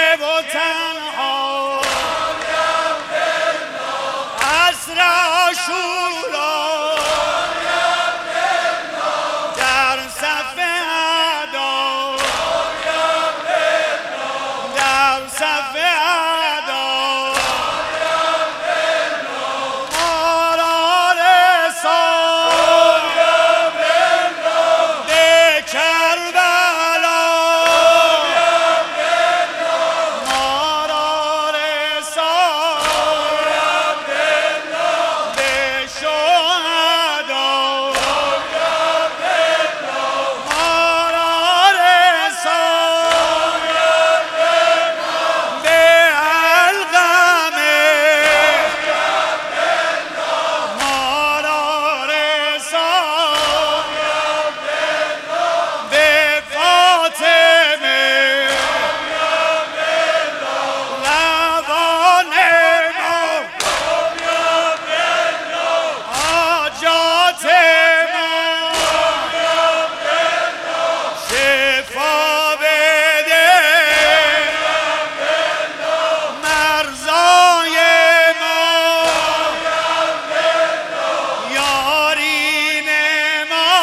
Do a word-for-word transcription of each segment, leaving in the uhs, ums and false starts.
و تنها عصر عاشورا در صف اعدا در صف اعدا ما را رسان به کربلا ما را رسان به شهدا ما را رسان به علقمه ما را رسان به فاطمه لبان ما حاجات ما شفا بده مرزای ما یارین ما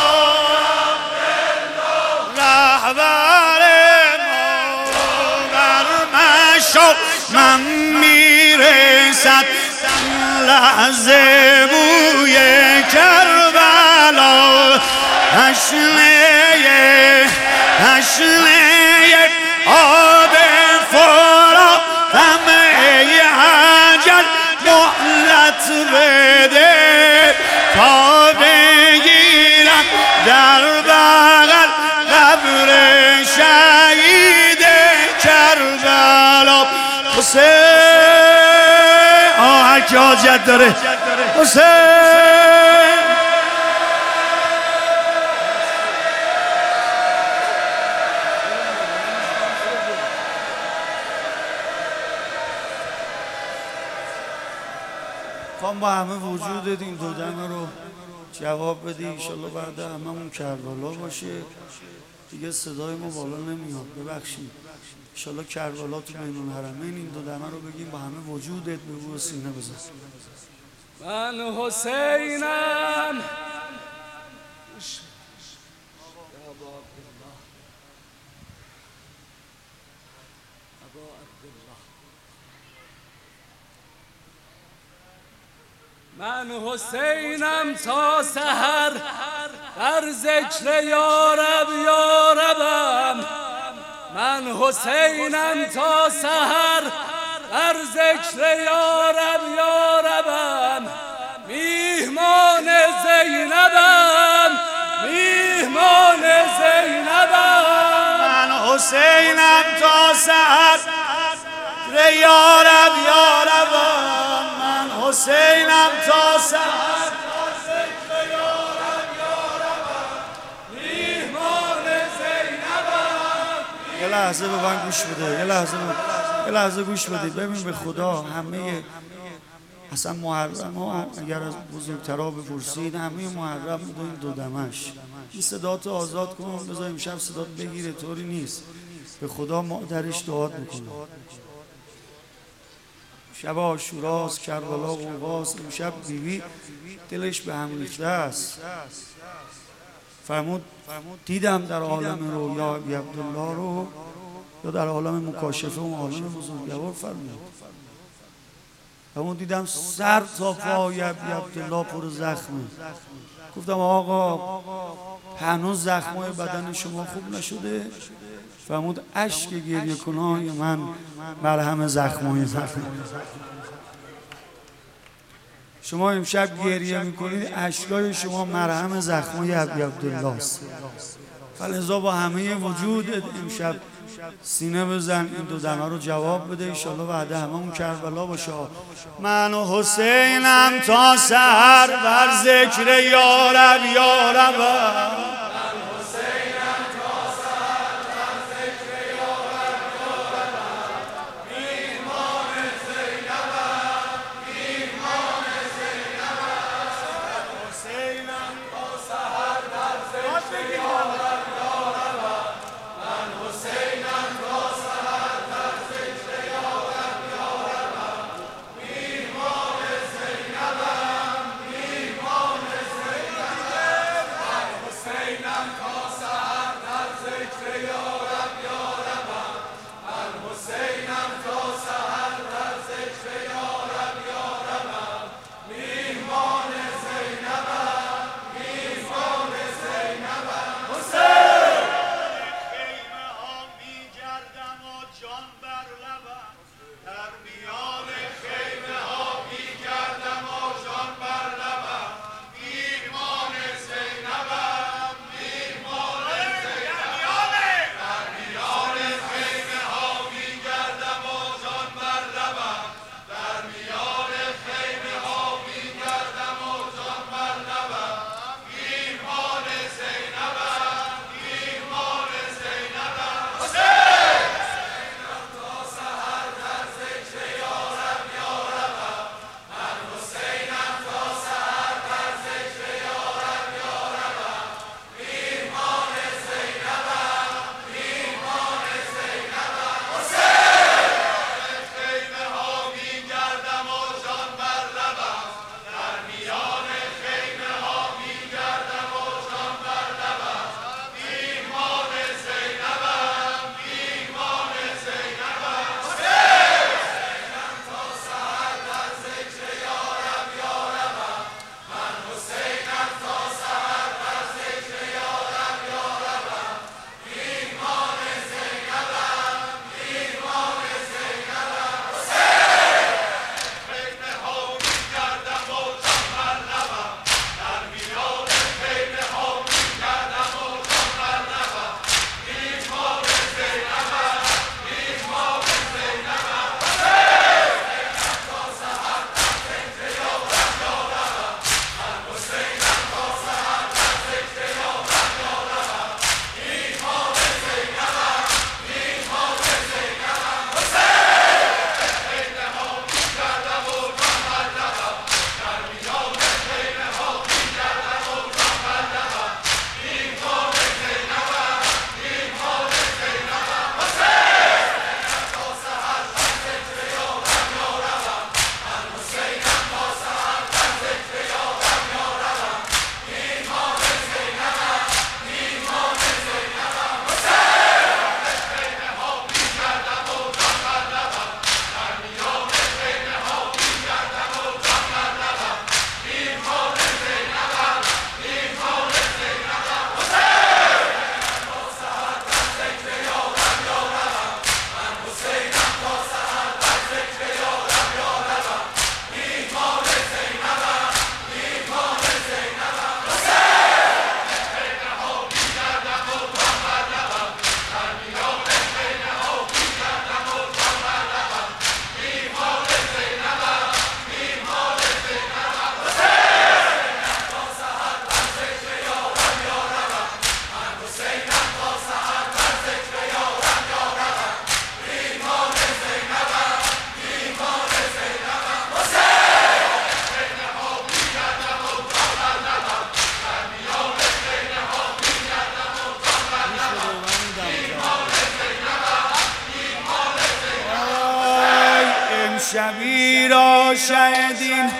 رهبر ما بر مشو من میرسد لحظه بوی کربلا اشنه اشنه آب فرا طمع حجر مهلت بده تا بگیرم در بغل قبر شهید کربلا حسین آه هر کی حاجت داره حسین خواهم با همه وجودت این دو دمه رو جواب بدی انشالله بعد هممون کربلا باشه دیگه صدای ما بالا نمیاد ببخشید انشالله کربلا تو بین الحرمین این دو دمه رو بگیم با همه وجودت بگو و سینه بزن من حسینم من حسینم تا سحر در ذکر یارب یاربم من حسینم تا سحر در ذکر یارب یاربم میهمان زینبم میهمان زینبم من حسینم تا سحر یارب یاربم من حسینم تا سحر میهمان زینبم یه لحظه به من گوش بده یه لحظه یه لحظه گوش بدید ببین به خدا همه اصلا محرم ها اگر از بزرگترها بپرسید همه محرم میدونید دو دمش این صداتو آزاد کن بذار امشب صدات بگیره طوری نیست به خدا مادرش دعات میکنه شب عاشوراست کربلا قوقاست امشب بیبی دلش به هم ریخته است فرمود دیدم در عالم رویا ابی عبدالله رو یا در عالم مکاشفه و عالم بزرگوار فرمود فرمود دیدم سر تا پای ابی عبدالله پر زخمه گفتم آقا هنوز زخمای بدن شما خوب نشده فرمود اشک گریه کنای من مرهم زخمای من شما امشب گریه میکنید اشکای شما مرهم زخمای ابی عبدالله است فلذا با همه وجودت امشب سینه بزن این دو دمه رو جواب بده انشالله بعد هممون کربلا باشه من و حسینم تا سحر بر ذکر یارب یاربم بر لبم در میان خیمه ها میگردم و جان بر لبم میهمان زینبم میهمان زینبم در میان خیمه ها میگردم و جان بر لبم در میان خیمه ها میگردم و جان بر لبم میهمان زینبم میهمان زینبم حسین تا سحر در ذکر یارم یارم من حسینم تا سحر در ذکر یارم یارم میهمان زینبم میهمان زینبم حسین خیمه ها میگردم و جان بر لبم در میان خیمه ها میگردم و جان بر لبم میهمان زینبم میهمان زینبم حسینم تا سحر در ذکر یارم یارم من حسینم تا سحر در ذکر یارم یارم میهمان زینبم میهمان زینبم حسین خیمه ها میگردم و جان بر لبم در میان خیمه ها میگردم و جان بر لبم میهمان زینبم میهمان زینبم حسینم تا سحر در ذکر یارم یارم من حسینم تا سحر در ذکر یارم یارم میهمان زینبم میهمان زینبم حسین خیمه ها میگردم و جان بر لبم در میان خیمه ها میگردم و جان بر لبم میهمان زینبم میهمان زینبم حسین تا سحر در ذکر یارم یارم من حسینم تا سحر در ذکر یارم یارم میهمان زینبم میهمان زینبم حسین خیمه ها میگردم و جان بر لبم در میان خیمه ها میگردم و جان بر لبم میهمان زینبم میهمان زینبم حسین تا سحر در ذکر یارم یارم من حسینم تا سحر در ذکر یارم یارم میهمان زینبم میهمان زینبم حسین خیمه ها میگردم و جان بر لبم در میان خیمه ها میگردم و جان بر لبم میهمان زینبم میهمان زینبم حسین تا سحر در ذکر یارم یارم من حسینم تا سحر در ذکر یارم یارم میهمان زینبم میهمان زینبم حسین خیمه ها میگردم و جان بر لبم در میان خیمه ها میگردم و جان بر لبم میهمان زینبم میهمان زینبم آی امشبی را شهدین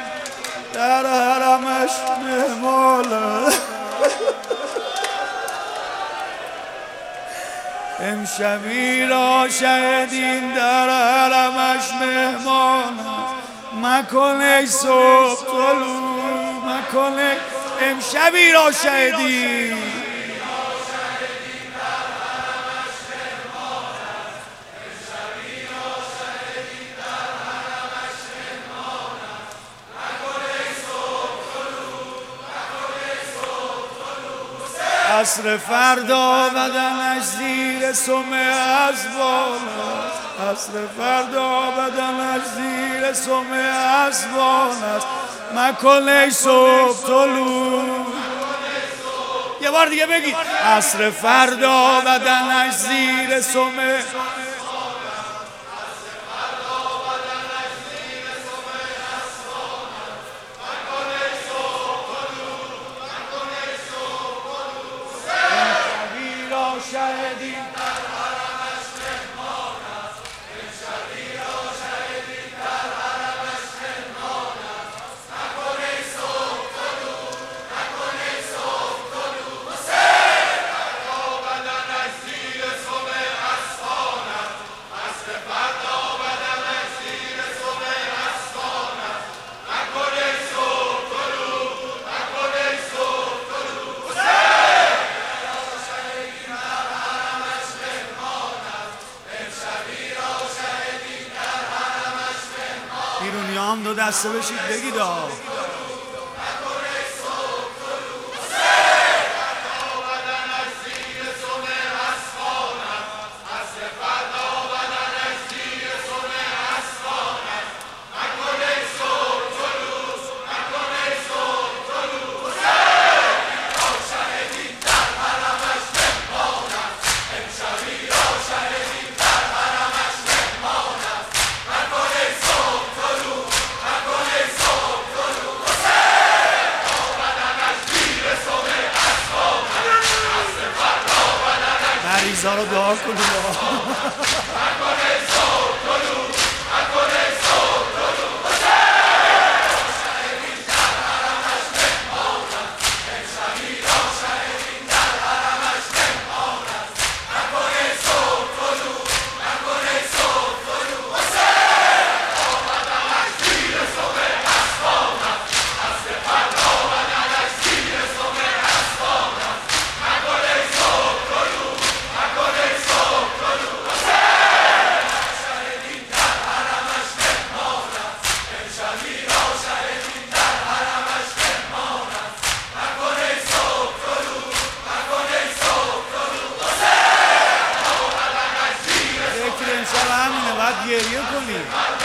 در حرمش مهمان امشبی را شهدین در حرمش مهمان مکن ای صبح طلوع مکن ای امشبی را شهدین عصر فردا بدنش زیر سم اسبان است عصر فردا بدنش زیر سم اسبان است مکن ای صبح طلوع یه بار دیگه بگید عصر فردا بدنش زیر سم شهدی در حرمش مهمان است امشبی را شهدی در حرمش مهمان است نکن ای صبح طلوع نکن ای صبح طلوع حسین فردا بدنش زیر سم اسبان است عصر فردا بدنش زیر سم اسبان است نکن ای صبح طلوع نکن ای صبح طلوع حسین اینجا هم دو دسته بشید بگید آه مریضا رو دعا کنید باید گریه کنی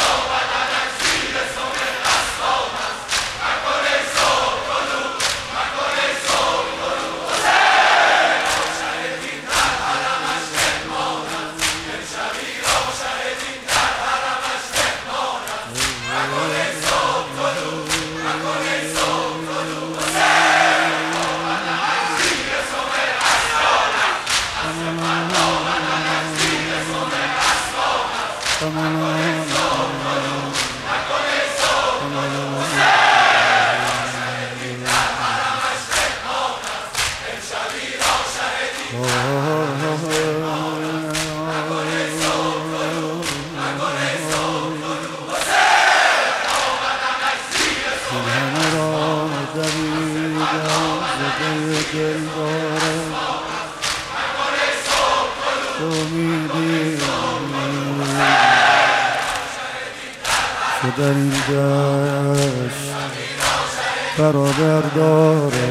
در این دشت برادر داره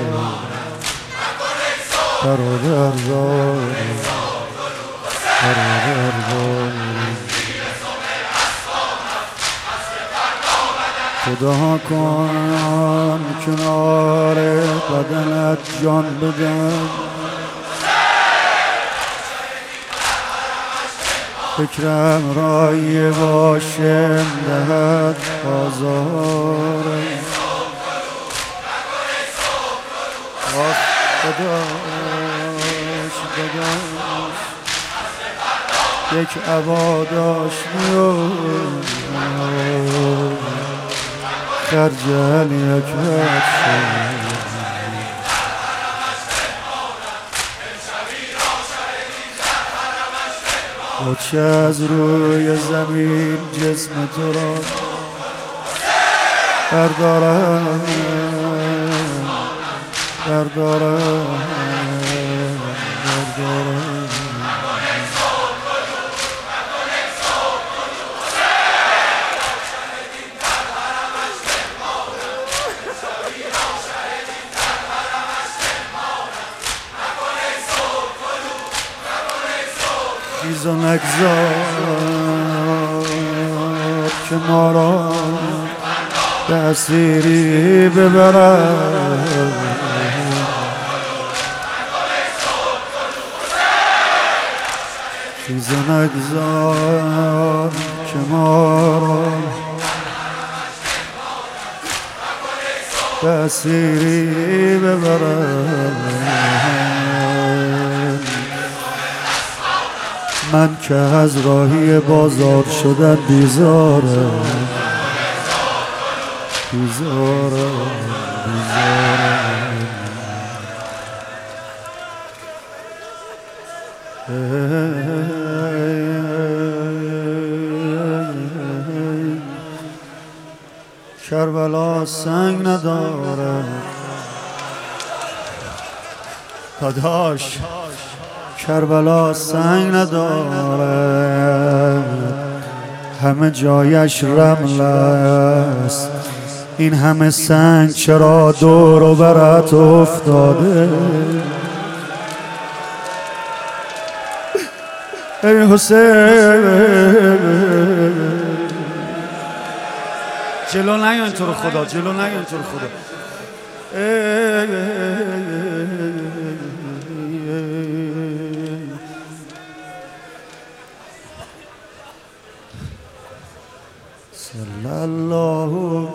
برادر داره برادر داره خدا کن کنار بدنت جان بدن فکرم رای باشم دهد آزارم آخ بداش بداش یک عبا داشت خرجل یک بچه آتش از روی زمین جسم تو را بردارم بردارم بردارم خیز و نگذار که ما را به اسیری ببرد خیز و نگذار که ما را به اسیری ببرد من که از راهی بازار شدن بیزارم بیزارم بیزارم کربلا سنگ نداره داداش کربلا سنگ نداره همه جایش رمل است، این همه سنگ چرا دور و برت افتاده؟ ای حسین جلو نیا اینطور خدا، جلو نیا اینطور خدا. صلی الله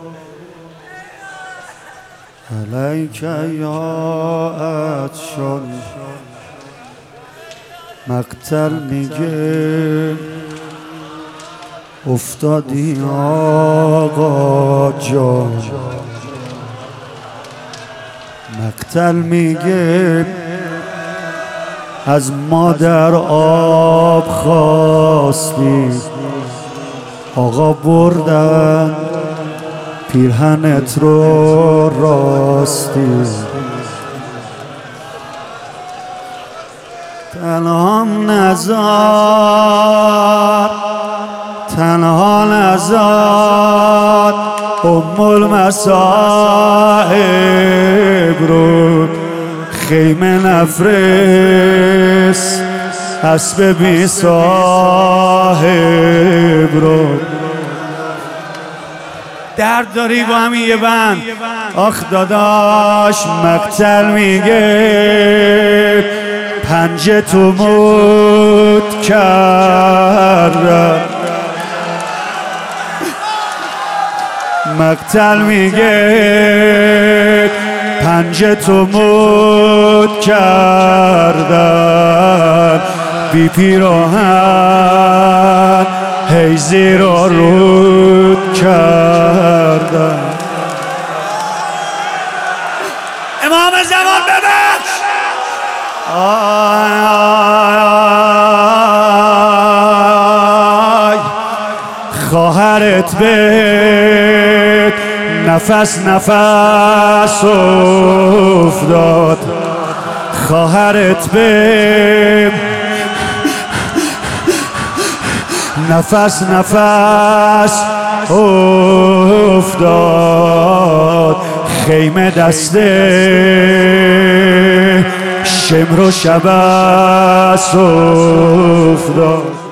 علیک یا عطشان. مقتل میگه افتادی آقا جان، مقتل میگه از مادر آب خواستی، آقا بردن پیرهنت رو راستی. تنها نزار تنها نزار ام المصائب رو، خیمه نفرس اسب بی صاحب رو. درد داری با همین یه بند. آخ داداش مقتل میگه پنجه تو موت کردم، مقتل میگه پنجه تو موت کردم، بی پیراهن هی زیر رود کردم. امام زمان ببخش. آی آی خواهرت به نفس نفس افتاد، خواهرت به نفس نفس افتاد، خیمه دسته شمر و شبس افتاد.